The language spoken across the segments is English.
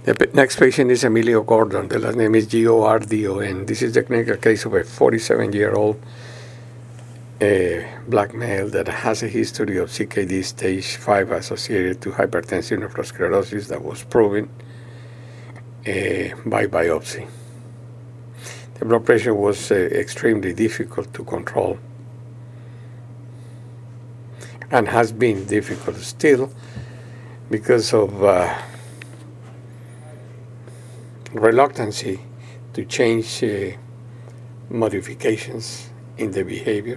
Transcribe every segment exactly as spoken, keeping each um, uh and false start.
The p- next patient is Emilio Gordon. The last name is G O R D O N. This is the clinical case of a forty-seven-year-old uh, black male that has a history of C K D stage five associated to hypertensive nephrosclerosis that was proven uh, by biopsy. The blood pressure was uh, extremely difficult to control and has been difficult still because of uh, reluctancy to change uh, modifications in the behavior.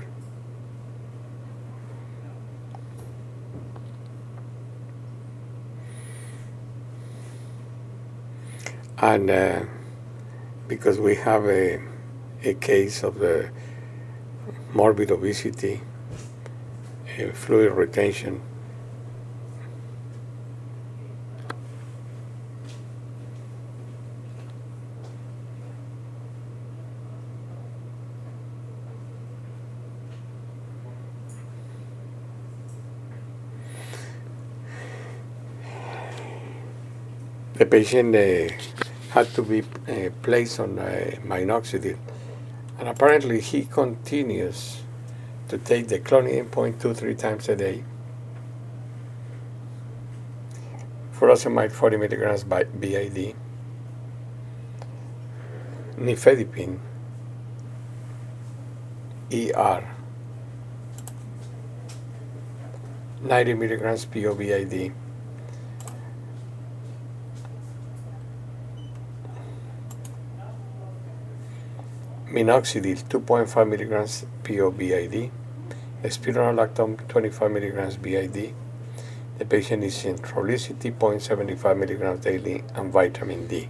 And uh, because we have a, a case of uh, morbid obesity, uh, fluid retention, the patient uh, had to be uh, placed on uh, minoxidil, and apparently he continues to take the clonidine zero point two three times a day, furosemide forty milligrams by B I D, nifedipine E R ninety milligrams P O B I D, minoxidil two point five milligrams P O B I D, spironolactone twenty-five milligrams B I D. The patient is in Trulicity zero point seven five milligrams daily and vitamin D.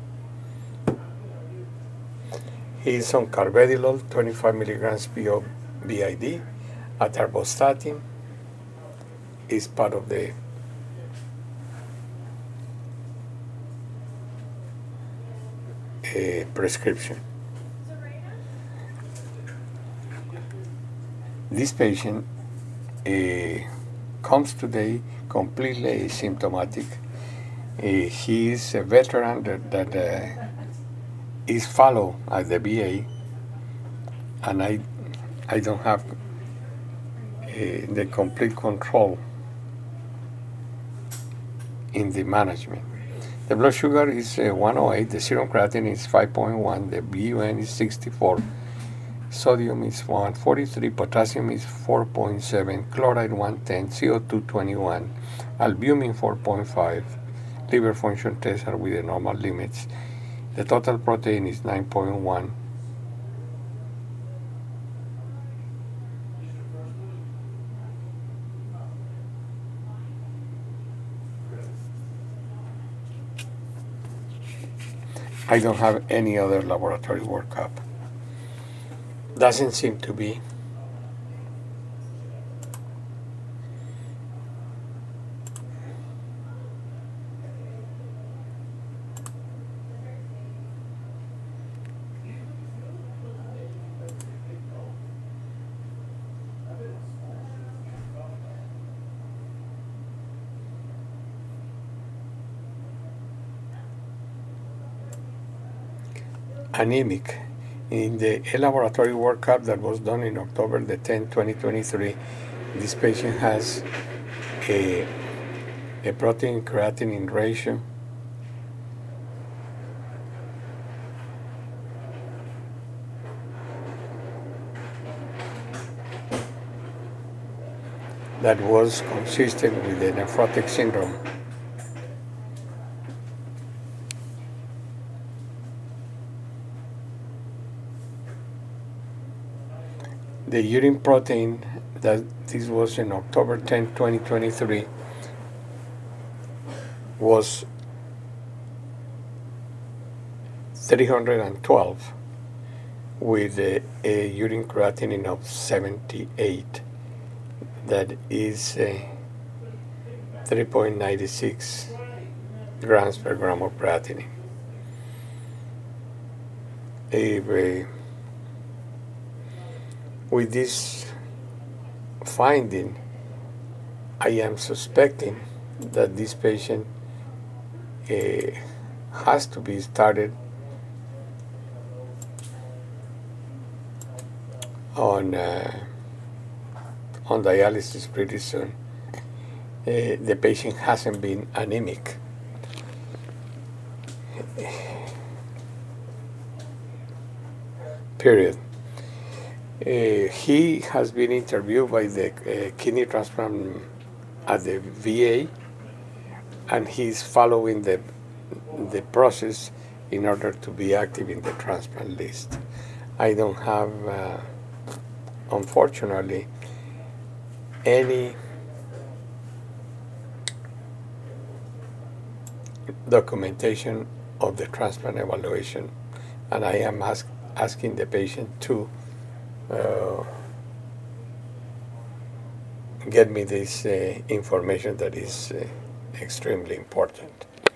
He is on carvedilol twenty-five milligrams P O B I D. Atorvastatin is part of the uh, prescription. This patient uh, comes today completely asymptomatic. Uh, he is a veteran that, that uh, is followed at the V A, and I, I don't have uh, the complete control in the management. The blood sugar is uh, one oh eight, the serum creatinine is five point one, the B U N is sixty-four. Sodium is one forty-three, potassium is four point seven, chloride one ten, C O two twenty-one, albumin four point five, liver function tests are within normal limits. The total protein is nine point one. I don't have any other laboratory workup. Doesn't seem to be. Anemic. In the laboratory workup that was done in October the tenth, twenty twenty-three, this patient has a, a protein creatinine ratio that was consistent with the nephrotic syndrome. The urine protein, that this was in October tenth, twenty twenty-three, was three hundred twelve with a, a urine creatinine of seventy-eight. That is uh, three point nine six grams per gram of creatinine. If, uh, with this finding, I am suspecting that this patient uh, has to be started on uh, on dialysis pretty soon. Uh, the patient hasn't been anemic. Period. Uh, he has been interviewed by the uh, kidney transplant at the V A, and he's following the the process in order to be active in the transplant list. I don't have, uh, unfortunately, any documentation of the transplant evaluation, and I am ask, asking the patient to uh, get me this uh, information that is uh, extremely important.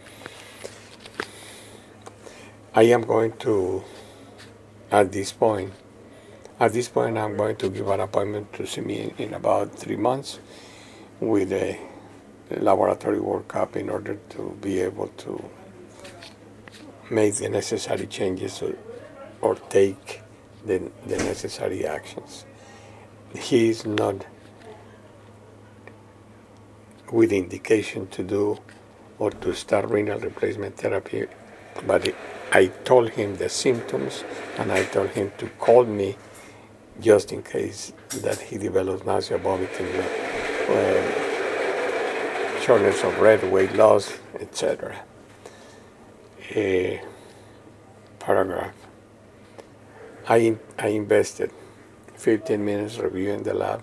I am going to, at this point, at this point, I'm going to give an appointment to see me in, in about three months with a, a laboratory workup in order to be able to make the necessary changes or, or take the, the necessary actions. He is not with indication to do or to start renal replacement therapy, but it, I told him the symptoms, and I told him to call me just in case that he develops nausea, vomiting, uh, shortness of breath, weight loss, et cetera. A paragraph. I, I invested fifteen minutes reviewing the lab,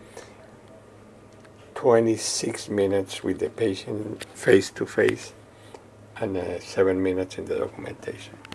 twenty-six minutes with the patient face to face, and uh, seven minutes in the documentation.